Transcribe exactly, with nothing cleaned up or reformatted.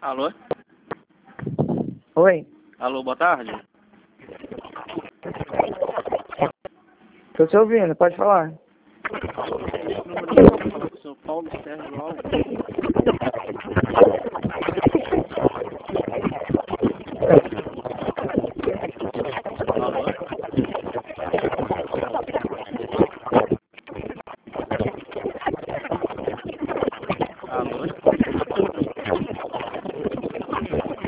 Alô? Oi, Alô, boa tarde. tô te ouvindo, pode falar. Sou Paulo Sérgio Alves.